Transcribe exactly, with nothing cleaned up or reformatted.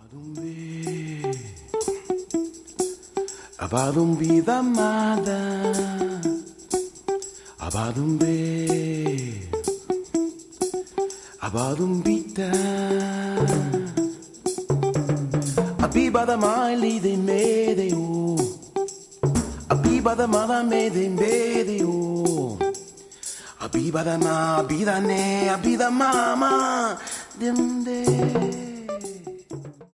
Abadumbi da amada, abadumbi, abadumbita, abiba da maili de medio, abiba da mala me de medio, abiba da ma, abida ne, abida mama, demde.